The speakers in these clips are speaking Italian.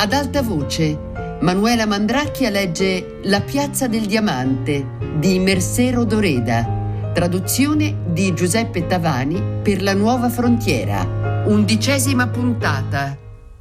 Ad alta voce, Manuela Mandracchia legge La piazza del diamante di Mercé Rodoreda, traduzione di Giuseppe Tavani per La Nuova Frontiera, 11ª puntata.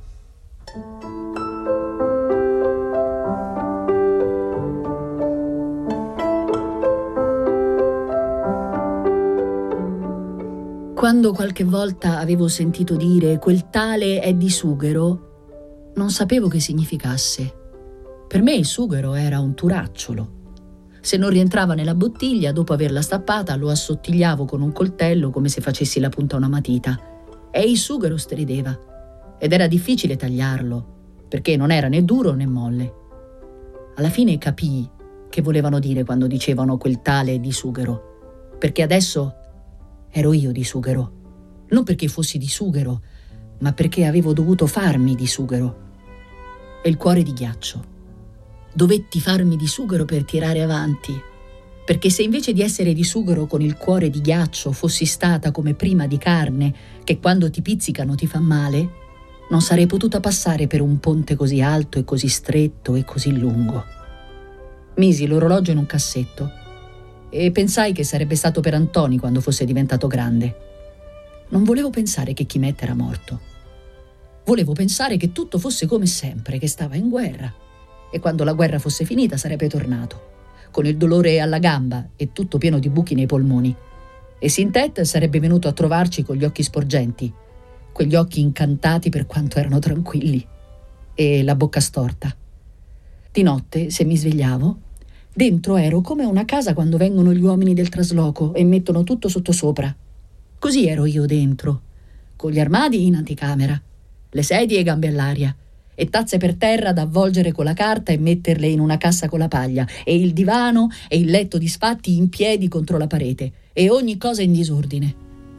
Quando qualche volta avevo sentito dire quel tale è di sughero, non sapevo che significasse. Per me il sughero era un turacciolo. Se non rientrava nella bottiglia, dopo averla stappata, lo assottigliavo con un coltello come se facessi la punta a una matita. E il sughero strideva. Ed era difficile tagliarlo, perché non era né duro né molle. Alla fine capii che volevano dire quando dicevano quel tale è di sughero, perché adesso ero io di sughero. Non perché fossi di sughero, ma perché avevo dovuto farmi di sughero. E il cuore di ghiaccio. Dovetti farmi di sughero per tirare avanti, perché se invece di essere di sughero con il cuore di ghiaccio fossi stata come prima di carne, che quando ti pizzicano ti fa male, non sarei potuta passare per un ponte così alto e così stretto e così lungo. Misi l'orologio in un cassetto e pensai che sarebbe stato per Antoni quando fosse diventato grande. Non volevo pensare che Chimette era morto. Volevo pensare che tutto fosse come sempre, che stava in guerra. E quando la guerra fosse finita sarebbe tornato, con il dolore alla gamba e tutto pieno di buchi nei polmoni. E Sintet sarebbe venuto a trovarci con gli occhi sporgenti, quegli occhi incantati per quanto erano tranquilli, e la bocca storta. Di notte, se mi svegliavo, dentro ero come una casa quando vengono gli uomini del trasloco e mettono tutto sottosopra. Così ero io dentro, con gli armadi in anticamera, le sedie e gambe all'aria, e tazze per terra da avvolgere con la carta e metterle in una cassa con la paglia, e il divano e il letto disfatti in piedi contro la parete, e ogni cosa in disordine.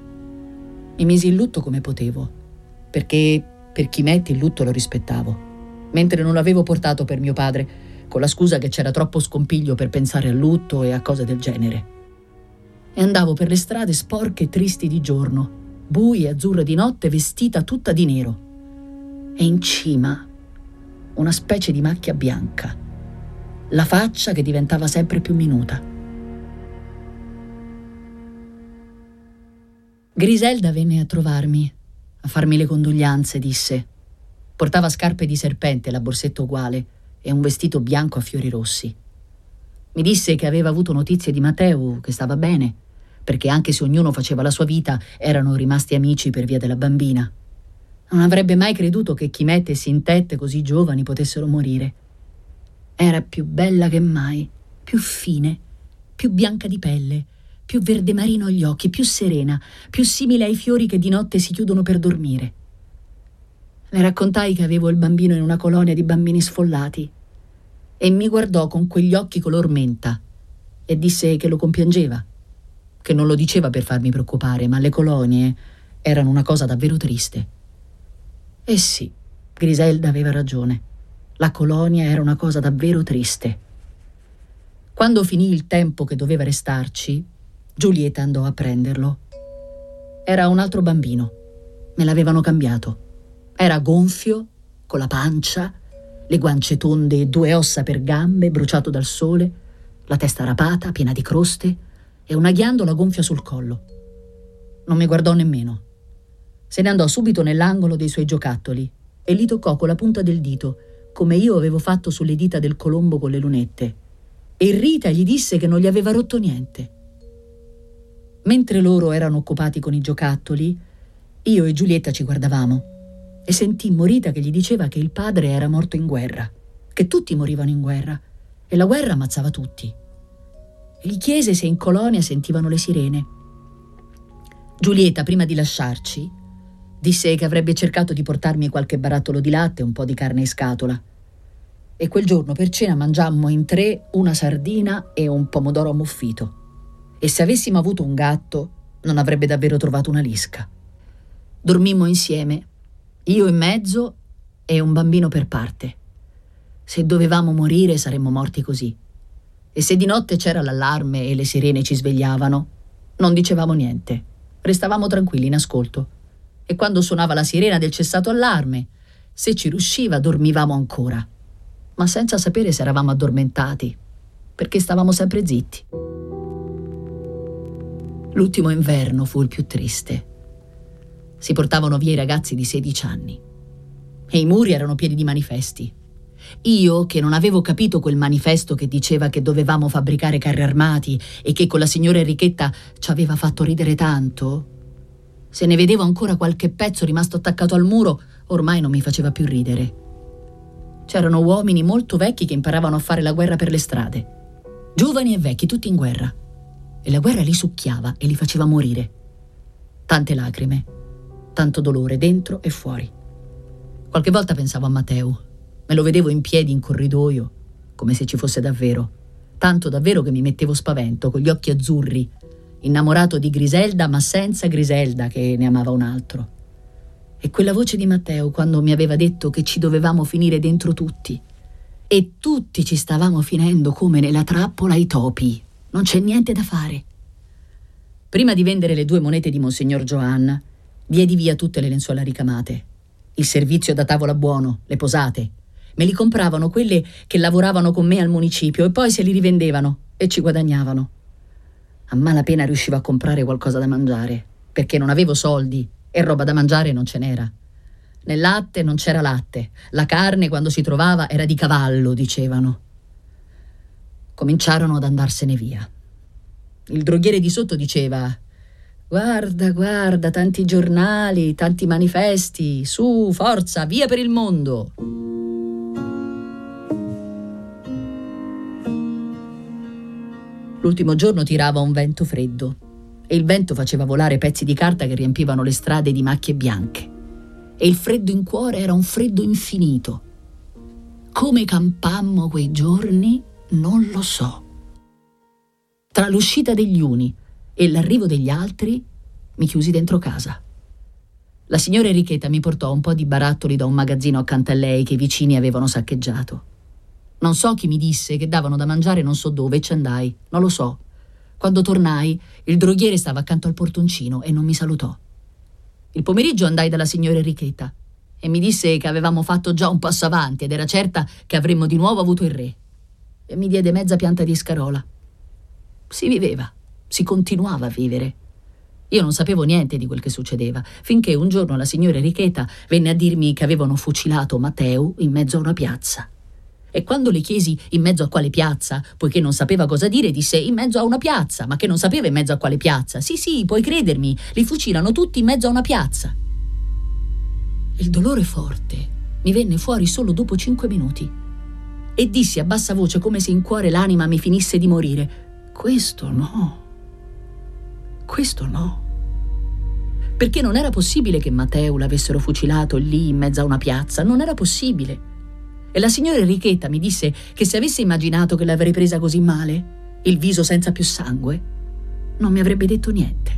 Mi misi in lutto come potevo, perché per Chimette il lutto lo rispettavo, mentre non l'avevo portato per mio padre, con la scusa che c'era troppo scompiglio per pensare al lutto e a cose del genere. E andavo per le strade sporche e tristi di giorno, buie e azzurre di notte, vestita tutta di nero. E in cima una specie di macchia bianca, la faccia che diventava sempre più minuta. Griselda venne a trovarmi, a farmi le condoglianze, disse. Portava scarpe di serpente, la borsetta uguale, e un vestito bianco a fiori rossi. Mi disse che aveva avuto notizie di Matteo, che stava bene, perché anche se ognuno faceva la sua vita, erano rimasti amici per via della bambina. Non avrebbe mai creduto che Chimette e Sintet, così giovani, potessero morire. Era più bella che mai, più fine, più bianca di pelle, più verde marino agli occhi, più serena, più simile ai fiori che di notte si chiudono per dormire. Le raccontai che avevo il bambino in una colonia di bambini sfollati e mi guardò con quegli occhi color menta e disse che lo compiangeva, che non lo diceva per farmi preoccupare, ma le colonie erano una cosa davvero triste. E sì, Griselda aveva ragione. La colonia era una cosa davvero triste. Quando finì il tempo che doveva restarci, Giulietta andò a prenderlo. Era un altro bambino. Me l'avevano cambiato. Era gonfio, con la pancia, le guance tonde e 2 ossa per gambe, bruciato dal sole, la testa rapata, piena di croste e una ghiandola gonfia sul collo. Non mi guardò nemmeno. Se ne andò subito nell'angolo dei suoi giocattoli e li toccò con la punta del dito, come io avevo fatto sulle dita del colombo con le lunette. E Rita gli disse che non gli aveva rotto niente. Mentre loro erano occupati con i giocattoli, io e Giulietta ci guardavamo e sentimmo Rita che gli diceva che il padre era morto in guerra, che tutti morivano in guerra e la guerra ammazzava tutti. E gli chiese se in colonia sentivano le sirene. Giulietta, prima di lasciarci, disse che avrebbe cercato di portarmi qualche barattolo di latte e un po' di carne in scatola. E quel giorno per cena mangiammo in 3 una sardina e un pomodoro ammuffito. E se avessimo avuto un gatto, non avrebbe davvero trovato una lisca. Dormimmo insieme, io in mezzo e un bambino per parte. Se dovevamo morire saremmo morti così. E se di notte c'era l'allarme e le sirene ci svegliavano, non dicevamo niente. Restavamo tranquilli in ascolto. E quando suonava la sirena del cessato allarme, Se ci riusciva, dormivamo ancora, ma senza sapere se eravamo addormentati, perché stavamo sempre zitti. L'ultimo inverno fu il più triste. Si portavano via i ragazzi di 16 anni e i muri erano pieni di manifesti. Io, che non avevo capito quel manifesto che diceva che dovevamo fabbricare carri armati e che con la signora Enrichetta ci aveva fatto ridere tanto, se ne vedevo ancora qualche pezzo rimasto attaccato al muro, ormai non mi faceva più ridere. C'erano uomini molto vecchi che imparavano a fare la guerra per le strade. Giovani e vecchi, tutti in guerra. E la guerra li succhiava e li faceva morire. Tante lacrime, tanto dolore dentro e fuori. Qualche volta pensavo a Matteo. Me lo vedevo in piedi in corridoio, come se ci fosse davvero. Tanto davvero che mi mettevo spavento, con gli occhi azzurri, innamorato di Griselda, ma senza Griselda, che ne amava un altro. E quella voce di Matteo, quando mi aveva detto che ci dovevamo finire dentro tutti. E tutti ci stavamo finendo come nella trappola ai topi. Non c'è niente da fare. Prima di vendere le 2 monete di Monsignor Johanna, diedi via tutte le lenzuola ricamate. Il servizio da tavola buono, le posate. Me li compravano quelle che lavoravano con me al municipio e poi se li rivendevano e ci guadagnavano. A malapena riuscivo a comprare qualcosa da mangiare, perché non avevo soldi e roba da mangiare non ce n'era. Nel latte non c'era latte, la carne quando si trovava era di cavallo, dicevano. Cominciarono ad andarsene via. Il droghiere di sotto diceva: guarda, guarda, tanti giornali, tanti manifesti, su, forza, via per il mondo. L'ultimo giorno tirava un vento freddo e il vento faceva volare pezzi di carta che riempivano le strade di macchie bianche. E il freddo in cuore era un freddo infinito. Come campammo quei giorni non lo so. Tra l'uscita degli uni e l'arrivo degli altri mi chiusi dentro casa. La signora Enrichetta mi portò un po' di barattoli da un magazzino accanto a lei che i vicini avevano saccheggiato. Non so chi mi disse che davano da mangiare non so dove e ci andai, non lo so. Quando tornai, il droghiere stava accanto al portoncino e non mi salutò. Il pomeriggio andai dalla signora Enrichetta e mi disse che avevamo fatto già un passo avanti ed era certa che avremmo di nuovo avuto il re. E mi diede mezza pianta di scarola. Si viveva, si continuava a vivere. Io non sapevo niente di quel che succedeva, finché un giorno la signora Enrichetta venne a dirmi che avevano fucilato Matteo in mezzo a una piazza. E quando le chiesi in mezzo a quale piazza, poiché non sapeva cosa dire, disse in mezzo a una piazza, ma che non sapeva in mezzo a quale piazza. Sì, puoi credermi, li fucilano tutti in mezzo a una piazza. Il dolore forte mi venne fuori solo dopo 5 minuti e dissi a bassa voce, come se in cuore l'anima mi finisse di morire: questo no. Questo no. Perché non era possibile che Matteo l'avessero fucilato lì in mezzo a una piazza, non era possibile. E la signora Enrichetta mi disse che se avesse immaginato che l'avrei presa così male, il viso senza più sangue, non mi avrebbe detto niente.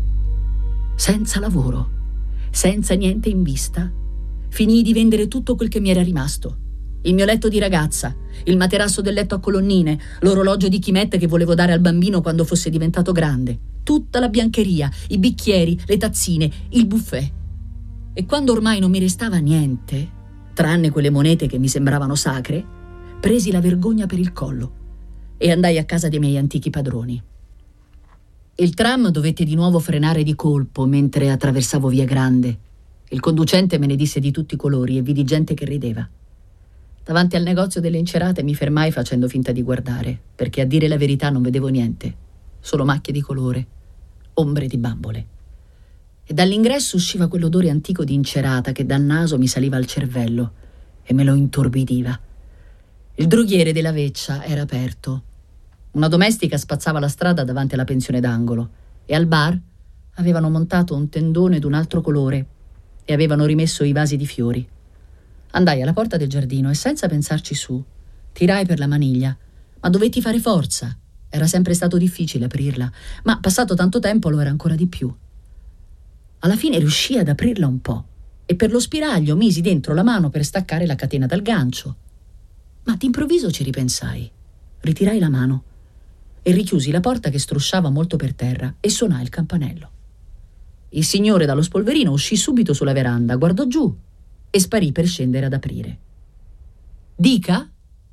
Senza lavoro, senza niente in vista, finii di vendere tutto quel che mi era rimasto. Il mio letto di ragazza, il materasso del letto a colonnine, l'orologio di Chimette che volevo dare al bambino quando fosse diventato grande, tutta la biancheria, i bicchieri, le tazzine, il buffet. E quando ormai non mi restava niente, tranne quelle monete che mi sembravano sacre, presi la vergogna per il collo e andai a casa dei miei antichi padroni. Il tram dovette di nuovo frenare di colpo mentre attraversavo Via Grande. Il conducente me ne disse di tutti i colori e vidi gente che rideva. Davanti al negozio delle incerate mi fermai facendo finta di guardare, perché a dire la verità non vedevo niente, solo macchie di colore, ombre di bambole. E dall'ingresso usciva quell'odore antico di incerata che dal naso mi saliva al cervello e me lo intorbidiva. Il droghiere della Veccia era aperto. Una domestica spazzava la strada davanti alla pensione d'angolo e al bar avevano montato un tendone d'un altro colore e avevano rimesso i vasi di fiori. Andai alla porta del giardino e senza pensarci su, tirai per la maniglia, ma dovetti fare forza. Era sempre stato difficile aprirla, ma passato tanto tempo lo era ancora di più. Alla fine riuscii ad aprirla un po' e per lo spiraglio misi dentro la mano per staccare la catena dal gancio. Ma d'improvviso ci ripensai. Ritirai la mano e richiusi la porta che strusciava molto per terra e suonai il campanello. Il signore dallo spolverino uscì subito sulla veranda, guardò giù e sparì per scendere ad aprire. «Dica?»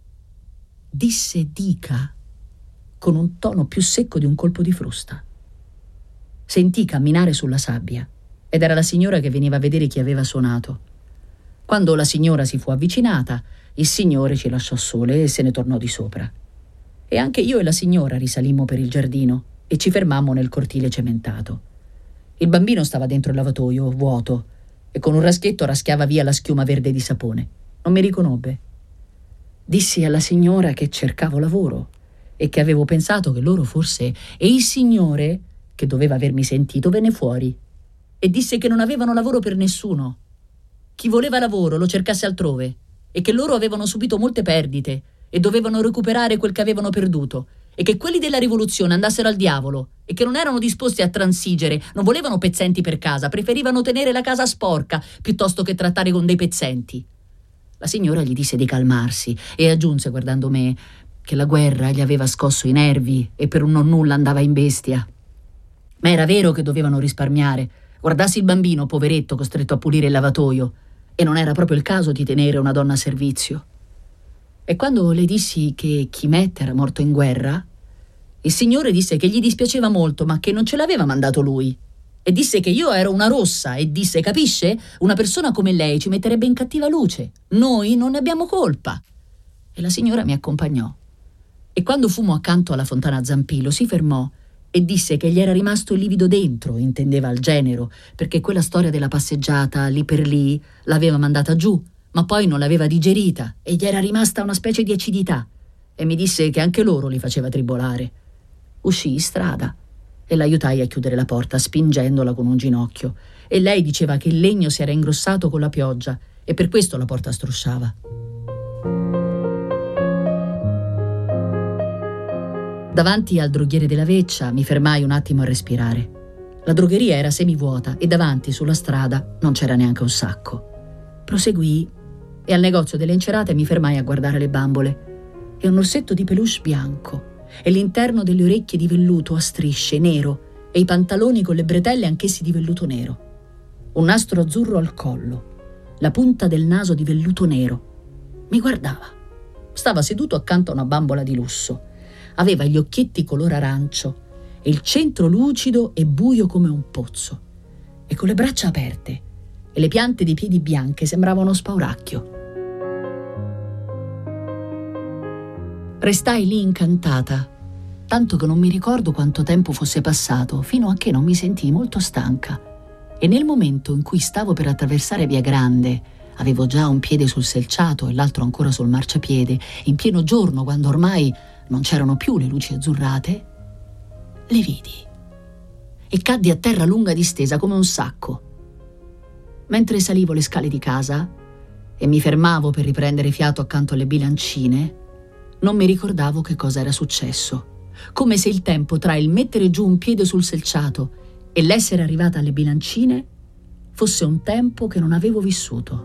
disse Dica, con un tono più secco di un colpo di frusta. Sentì camminare sulla sabbia ed era la signora che veniva a vedere chi aveva suonato. Quando la signora si fu avvicinata, il signore ci lasciò sole e se ne tornò di sopra. E anche io e la signora risalimmo per il giardino e ci fermammo nel cortile cementato. Il bambino stava dentro il lavatoio, vuoto, e con un raschietto raschiava via la schiuma verde di sapone. Non mi riconobbe. Dissi alla signora che cercavo lavoro e che avevo pensato che loro forse... E il signore, che doveva avermi sentito, venne fuori e disse che non avevano lavoro per nessuno. Chi voleva lavoro lo cercasse altrove e che loro avevano subito molte perdite e dovevano recuperare quel che avevano perduto e che quelli della rivoluzione andassero al diavolo e che non erano disposti a transigere, non volevano pezzenti per casa, preferivano tenere la casa sporca piuttosto che trattare con dei pezzenti. La signora gli disse di calmarsi e aggiunse, guardando me, che la guerra gli aveva scosso i nervi e per un nonnulla andava in bestia. Ma era vero che dovevano risparmiare. Guardassi il bambino, poveretto, costretto a pulire il lavatoio, e non era proprio il caso di tenere una donna a servizio. E quando le dissi che Chimet era morto in guerra, il signore disse che gli dispiaceva molto, ma che non ce l'aveva mandato lui. E disse che io ero una rossa e disse, capisce? Una persona come lei ci metterebbe in cattiva luce. Noi non ne abbiamo colpa. E la signora mi accompagnò. E quando fummo accanto alla fontana Zampillo si fermò e disse che gli era rimasto il livido dentro, intendeva al genero, perché quella storia della passeggiata lì per lì l'aveva mandata giù, ma poi non l'aveva digerita e gli era rimasta una specie di acidità. E mi disse che anche loro li faceva tribolare. Uscii in strada e l'aiutai a chiudere la porta spingendola con un ginocchio, e lei diceva che il legno si era ingrossato con la pioggia e per questo la porta strusciava. Davanti al droghiere della Veccia mi fermai un attimo a respirare. La drogheria era semivuota e davanti sulla strada non c'era neanche un sacco. Proseguii e al negozio delle Encerate mi fermai a guardare le bambole e un orsetto di peluche bianco e l'interno delle orecchie di velluto a strisce nero e i pantaloni con le bretelle anch'essi di velluto nero. Un nastro azzurro al collo, la punta del naso di velluto nero. Mi guardava. Stava seduto accanto a una bambola di lusso. Aveva gli occhietti color arancio e il centro lucido e buio come un pozzo, e con le braccia aperte e le piante dei piedi bianche sembrava uno spauracchio. Restai lì incantata, tanto che non mi ricordo quanto tempo fosse passato, fino a che non mi sentii molto stanca. E nel momento in cui stavo per attraversare Via Grande, avevo già un piede sul selciato e l'altro ancora sul marciapiede, in pieno giorno, quando ormai non c'erano più le luci azzurrate, le vidi e caddi a terra lunga distesa come un sacco. Mentre salivo le scale di casa e mi fermavo per riprendere fiato accanto alle bilancine, non mi ricordavo che cosa era successo, come se il tempo tra il mettere giù un piede sul selciato e l'essere arrivata alle bilancine fosse un tempo che non avevo vissuto.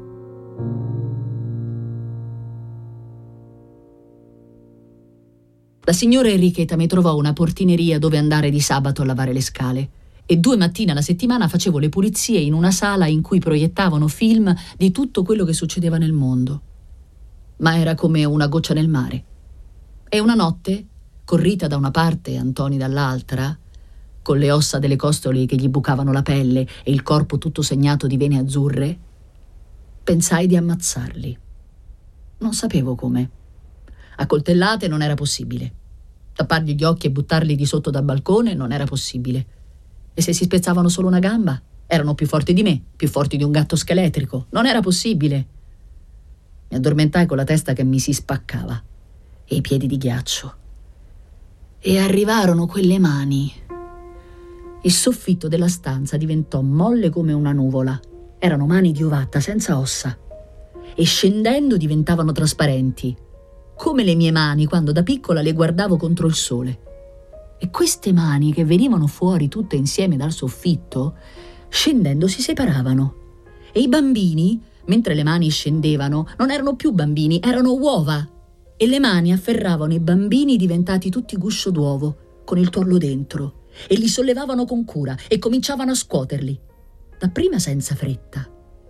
La signora Enrichetta mi trovò una portineria dove andare di sabato a lavare le scale e 2 mattine alla settimana facevo le pulizie in una sala in cui proiettavano film di tutto quello che succedeva nel mondo. Ma era come una goccia nel mare. E una notte, con Rita da una parte e Antoni dall'altra, con le ossa delle costole che gli bucavano la pelle e il corpo tutto segnato di vene azzurre, pensai di ammazzarli. Non sapevo come. A coltellate non era possibile. Tappargli gli occhi e buttarli di sotto dal balcone non era possibile. E se si spezzavano solo una gamba, erano più forti di me, più forti di un gatto scheletrico. Non era possibile. Mi addormentai con la testa che mi si spaccava e i piedi di ghiaccio. E arrivarono quelle mani. Il soffitto della stanza diventò molle come una nuvola. Erano mani di ovatta senza ossa. E scendendo diventavano trasparenti, come le mie mani quando da piccola le guardavo contro il sole. E queste mani che venivano fuori tutte insieme dal soffitto, scendendo si separavano. E i bambini, mentre le mani scendevano, non erano più bambini, erano uova. E le mani afferravano i bambini diventati tutti guscio d'uovo, con il tuorlo dentro, e li sollevavano con cura e cominciavano a scuoterli. Dapprima senza fretta,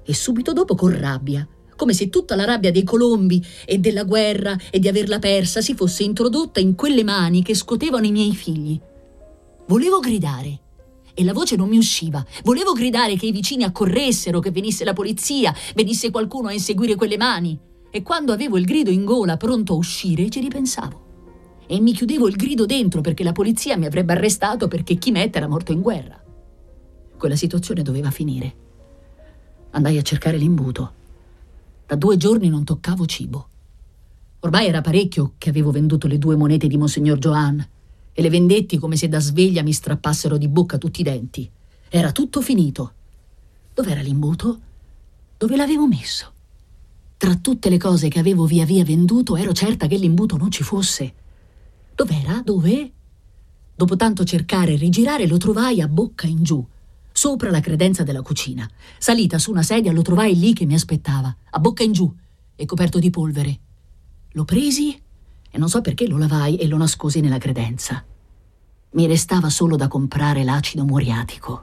e subito dopo con rabbia, come se tutta la rabbia dei colombi e della guerra e di averla persa si fosse introdotta in quelle mani che scotevano i miei figli. Volevo gridare e la voce non mi usciva. Volevo gridare che i vicini accorressero, che venisse la polizia, venisse qualcuno a inseguire quelle mani. E quando avevo il grido in gola pronto a uscire ci ripensavo. E mi chiudevo il grido dentro perché la polizia mi avrebbe arrestato perché Chimet era morto in guerra. Quella situazione doveva finire. Andai a cercare l'imbuto. Da 2 giorni non toccavo cibo. Ormai era parecchio che avevo venduto le 2 monete di Monsignor Joan e le vendetti come se da sveglia mi strappassero di bocca tutti i denti. Era tutto finito. Dov'era l'imbuto? Dove l'avevo messo? Tra tutte le cose che avevo via via venduto ero certa che l'imbuto non ci fosse. Dov'era? Dove? Dopo tanto cercare e rigirare lo trovai a bocca in giù, sopra la credenza della cucina. Salita su una sedia lo trovai lì che mi aspettava, a bocca in giù e coperto di polvere. Lo presi e non so perché lo lavai e lo nascosi nella credenza. Mi restava solo da comprare l'acido muriatico.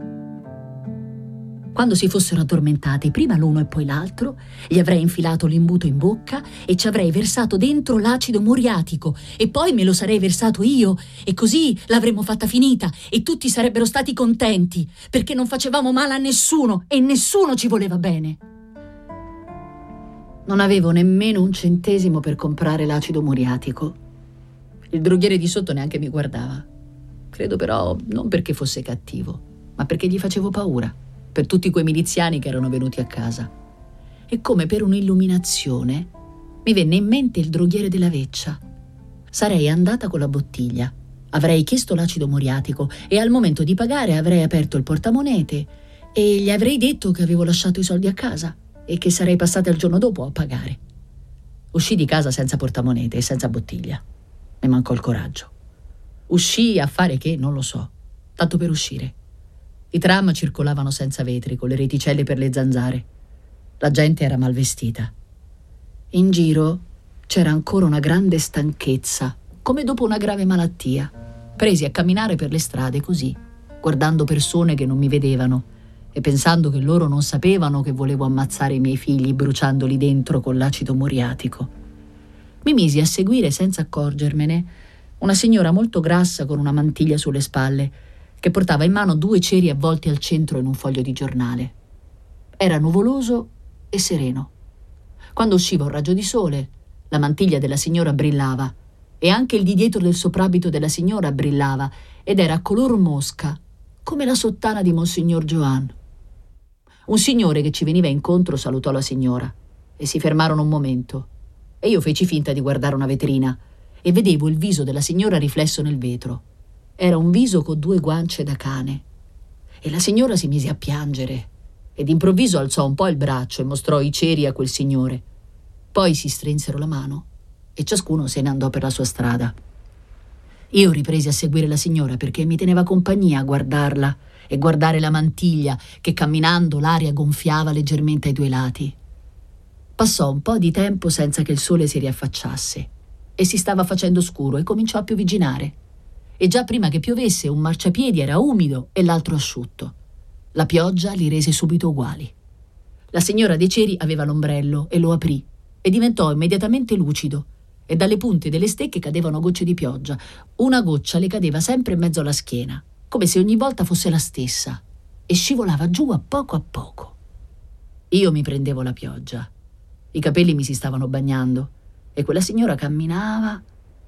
Quando si fossero addormentati, prima l'uno e poi l'altro, gli avrei infilato l'imbuto in bocca e ci avrei versato dentro l'acido muriatico e poi me lo sarei versato io e così l'avremmo fatta finita e tutti sarebbero stati contenti perché non facevamo male a nessuno e nessuno ci voleva bene. Non avevo nemmeno un centesimo per comprare l'acido muriatico. Il droghiere di sotto neanche mi guardava. Credo però non perché fosse cattivo, ma perché gli facevo paura. Per tutti quei miliziani che erano venuti a casa. E come per un'illuminazione mi venne in mente il droghiere della Veccia. Sarei andata con la bottiglia, avrei chiesto l'acido muriatico e al momento di pagare avrei aperto il portamonete e gli avrei detto che avevo lasciato i soldi a casa e che sarei passata il giorno dopo a pagare. Uscii di casa senza portamonete e senza bottiglia. Mi mancò il coraggio. Uscii a fare che, non lo so, tanto per uscire. I tram circolavano senza vetri, con le reticelle per le zanzare. La gente era mal vestita. In giro c'era ancora una grande stanchezza, come dopo una grave malattia. Presi a camminare per le strade così, guardando persone che non mi vedevano e pensando che loro non sapevano che volevo ammazzare i miei figli bruciandoli dentro con l'acido muriatico. Mi misi a seguire senza accorgermene una signora molto grassa con una mantiglia sulle spalle che portava in mano 2 ceri avvolti al centro in un foglio di giornale. Era nuvoloso e sereno. Quando usciva un raggio di sole, la mantiglia della signora brillava e anche il di dietro del soprabito della signora brillava ed era color mosca, come la sottana di Monsignor Joan. Un signore che ci veniva incontro salutò la signora e si fermarono un momento e io feci finta di guardare una vetrina e vedevo il viso della signora riflesso nel vetro. Era un viso con 2 guance da cane. E la signora si mise a piangere e d'improvviso alzò un po' il braccio e mostrò i ceri a quel signore. Poi si strinsero la mano e ciascuno se ne andò per la sua strada. Io ripresi a seguire la signora perché mi teneva compagnia a guardarla e guardare la mantiglia che camminando l'aria gonfiava leggermente ai 2 lati. Passò un po' di tempo senza che il sole si riaffacciasse e si stava facendo scuro e cominciò a piovigginare. E già prima che piovesse un marciapiedi era umido e l'altro asciutto. La pioggia li rese subito uguali. La signora dei ceri aveva l'ombrello e lo aprì e diventò immediatamente lucido e dalle punte delle stecche cadevano gocce di pioggia. Una goccia le cadeva sempre in mezzo alla schiena, come se ogni volta fosse la stessa, e scivolava giù a poco. Io mi prendevo la pioggia. I capelli mi si stavano bagnando e quella signora camminava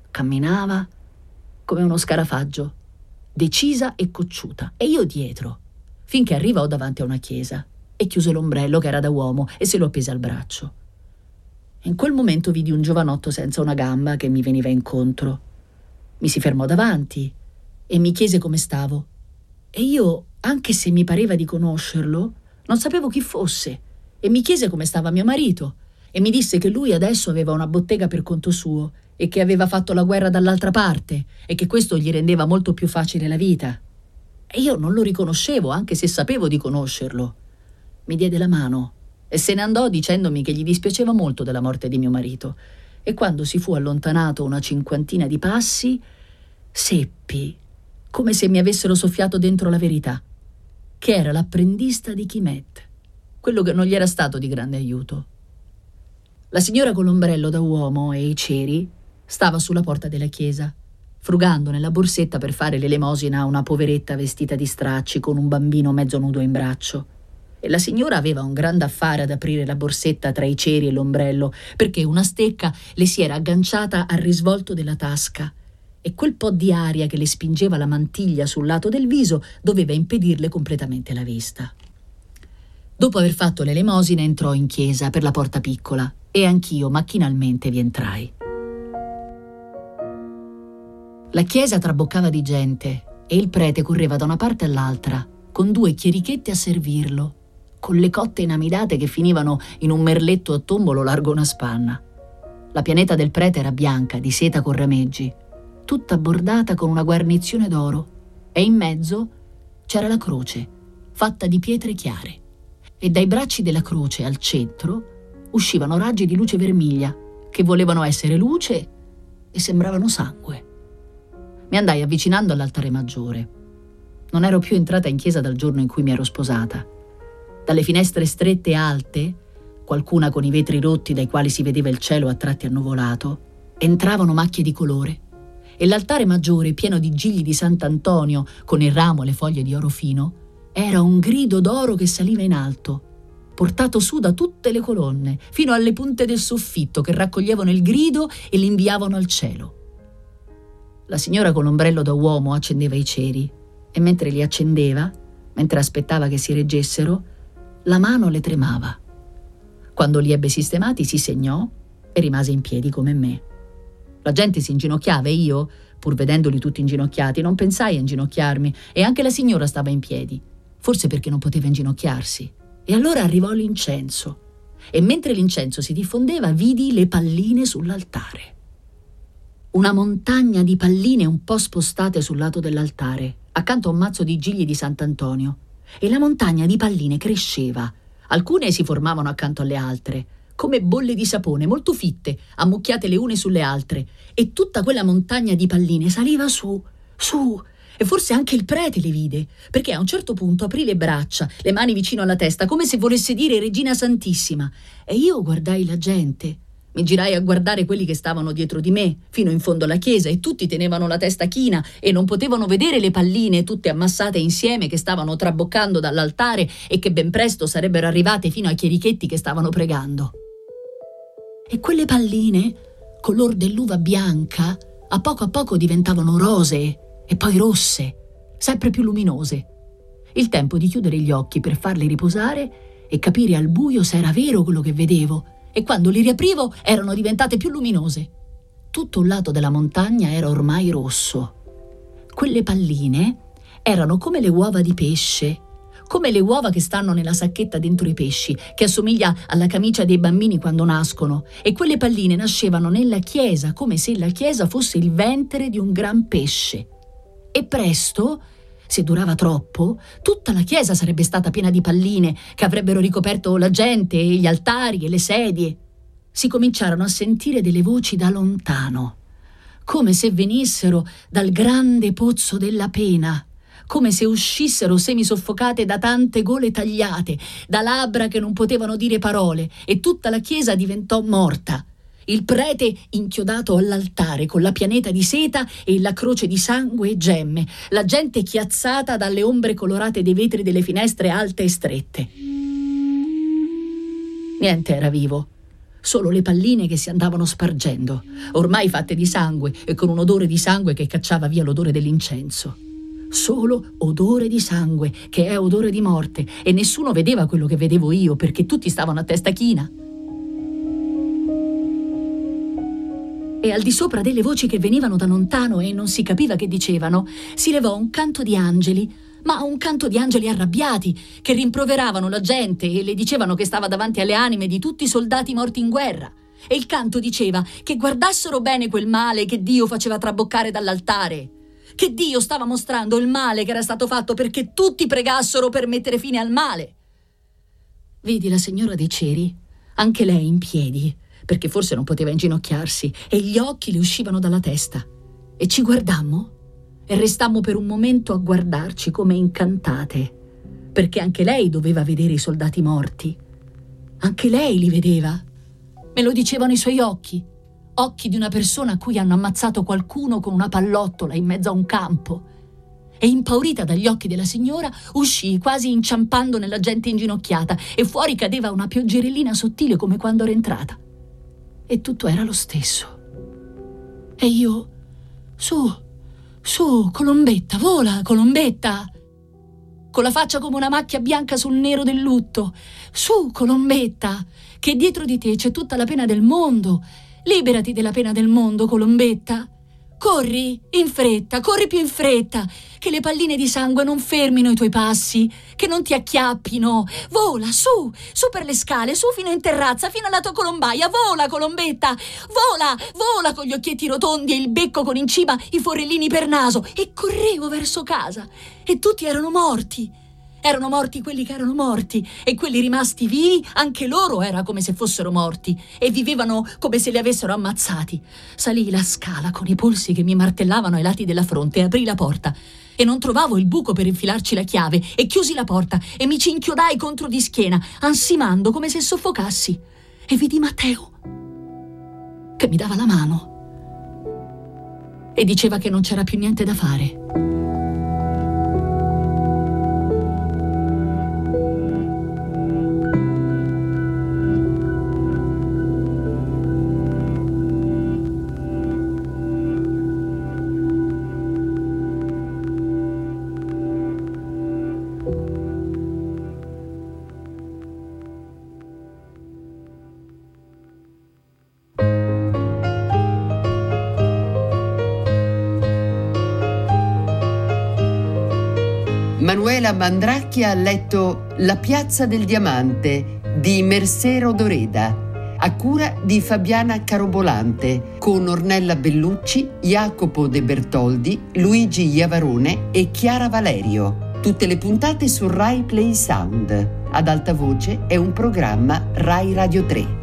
come uno scarafaggio, decisa e cocciuta, e io dietro, finché arrivò davanti a una chiesa e chiuse l'ombrello che era da uomo e se lo appese al braccio. In quel momento vidi un giovanotto senza una gamba che mi veniva incontro. Mi si fermò davanti e mi chiese come stavo. E io, anche se mi pareva di conoscerlo, non sapevo chi fosse e mi chiese come stava mio marito e mi disse che lui adesso aveva una bottega per conto suo e che aveva fatto la guerra dall'altra parte e che questo gli rendeva molto più facile la vita. E io non lo riconoscevo, anche se sapevo di conoscerlo. Mi diede la mano e se ne andò dicendomi che gli dispiaceva molto della morte di mio marito. E quando si fu allontanato una 50 di passi, seppi, come se mi avessero soffiato dentro la verità, che era l'apprendista di Chimet. quello che non gli era stato di grande aiuto. La signora con l'ombrello da uomo e i ceri stava sulla porta della chiesa, frugando nella borsetta per fare l'elemosina a una poveretta vestita di stracci con un bambino mezzo nudo in braccio. E la signora aveva un grande affare ad aprire la borsetta tra i ceri e l'ombrello, perché una stecca le si era agganciata al risvolto della tasca e quel po' di aria che le spingeva la mantiglia sul lato del viso doveva impedirle completamente la vista. Dopo aver fatto l'elemosina entrò in chiesa per la porta piccola e anch'io macchinalmente vi entrai. La chiesa traboccava di gente e il prete correva da una parte all'altra con 2 chierichetti a servirlo, con le cotte inamidate che finivano in un merletto a tombolo largo una spanna. La pianeta del prete era bianca, di seta con rameggi, tutta bordata con una guarnizione d'oro, e in mezzo c'era la croce, fatta di pietre chiare, e dai bracci della croce al centro uscivano raggi di luce vermiglia che volevano essere luce e sembravano sangue. Mi andai avvicinando all'altare maggiore. Non ero più entrata in chiesa dal giorno in cui mi ero sposata. Dalle finestre strette e alte, qualcuna con i vetri rotti dai quali si vedeva il cielo a tratti annuvolato, entravano macchie di colore, e l'altare maggiore, pieno di gigli di Sant'Antonio con il ramo e le foglie di oro fino, era un grido d'oro che saliva in alto, portato su da tutte le colonne, fino alle punte del soffitto che raccoglievano il grido e l'inviavano al cielo. La signora con l'ombrello da uomo accendeva i ceri e mentre li accendeva, mentre aspettava che si reggessero, la mano le tremava. Quando li ebbe sistemati si segnò e rimase in piedi come me. La gente si inginocchiava e io, pur vedendoli tutti inginocchiati, non pensai a inginocchiarmi e anche la signora stava in piedi, forse perché non poteva inginocchiarsi. E allora arrivò l'incenso e mentre l'incenso si diffondeva vidi le palline sull'altare. Una montagna di palline un po' spostate sul lato dell'altare, accanto a un mazzo di gigli di Sant'Antonio. E la montagna di palline cresceva. Alcune si formavano accanto alle altre, come bolle di sapone, molto fitte, ammucchiate le une sulle altre. E tutta quella montagna di palline saliva su, e forse anche il prete le vide, perché a un certo punto aprì le braccia, le mani vicino alla testa, come se volesse dire Regina Santissima. E io guardai la gente. Mi girai a guardare quelli che stavano dietro di me, fino in fondo alla chiesa, e tutti tenevano la testa china e non potevano vedere le palline tutte ammassate insieme che stavano traboccando dall'altare e che ben presto sarebbero arrivate fino ai chierichetti che stavano pregando. E quelle color dell'uva bianca, a poco diventavano rosee e poi rosse, sempre più luminose. Il tempo di chiudere gli occhi per farli riposare e capire al buio se era vero quello che vedevo, e quando li riaprivo erano diventate più luminose. Tutto un lato della montagna era ormai rosso. Quelle palline erano come le uova di pesce, come le uova che stanno nella sacchetta dentro i pesci, che assomiglia alla camicia dei bambini quando nascono, e quelle palline nascevano nella chiesa, come se la chiesa fosse il ventre di un gran pesce. E presto, se durava troppo, tutta la chiesa sarebbe stata piena di palline che avrebbero ricoperto la gente e gli altari e le sedie. Si cominciarono a sentire delle voci da lontano, come se venissero dal grande pozzo della pena, come se uscissero semisoffocate da tante gole tagliate, da labbra che non potevano dire parole, e tutta la chiesa diventò morta. Il prete inchiodato all'altare con la pianeta di seta e la croce di sangue e gemme, la gente chiazzata dalle ombre colorate dei vetri delle finestre alte e strette. Niente era vivo, solo le palline che si andavano spargendo, ormai fatte di sangue e con un odore di sangue che cacciava via l'odore dell'incenso. Solo odore di sangue, che è odore di morte, e nessuno vedeva quello che vedevo io perché tutti stavano a testa china. E al di sopra delle voci che venivano da lontano e non si capiva che dicevano, si levò un canto di angeli, ma un canto di angeli arrabbiati, che rimproveravano la gente e le dicevano che stava davanti alle anime di tutti i soldati morti in guerra. E il canto diceva che guardassero bene quel male che Dio faceva traboccare dall'altare, che Dio stava mostrando il male che era stato fatto perché tutti pregassero per mettere fine al male. Vidi la signora dei ceri, anche lei in piedi, perché forse non poteva inginocchiarsi, e gli occhi le uscivano dalla testa. E ci guardammo e restammo per un momento a guardarci come incantate. perché anche lei doveva vedere i soldati morti. Anche lei li vedeva. Me lo dicevano i suoi occhi di una persona a cui hanno ammazzato qualcuno con una pallottola in mezzo a un campo. E impaurita dagli occhi della signora, uscii quasi inciampando nella gente inginocchiata e fuori cadeva una pioggerellina sottile come quando ero entrata. E tutto era lo stesso. E io, su, Colombetta, vola, Colombetta! Con la faccia come una macchia bianca sul nero del lutto. Su, Colombetta, che dietro di te c'è tutta la pena del mondo. Liberati della pena del mondo, Colombetta. Corri, in fretta, corri più in fretta, che le palline di sangue non fermino i tuoi passi, che non ti acchiappino. Vola, su per le scale, su fino in terrazza, fino alla tua colombaia. Vola, Colombetta, vola con gli occhietti rotondi e il becco con in cima i forellini per naso. E correvo verso casa e tutti erano morti. Erano morti quelli che erano morti, e quelli rimasti vivi, anche loro era come se fossero morti, e vivevano come se li avessero ammazzati. Salii la scala con i polsi che mi martellavano ai lati della fronte e aprii la porta. E non trovavo il buco per infilarci la chiave, e chiusi la porta, e mi ci inchiodai contro di schiena, ansimando come se soffocassi. E vidi Matteo, che mi dava la mano, e diceva che non c'era più niente da fare. Manuela Mandracchia ha letto La piazza del diamante di Mercero Doreda, a cura di Fabiana Carobolante, con Ornella Bellucci, Jacopo De Bertoldi, Luigi Iavarone e Chiara Valerio. Tutte le puntate su Rai Play Sound. Ad alta voce è un programma Rai Radio 3.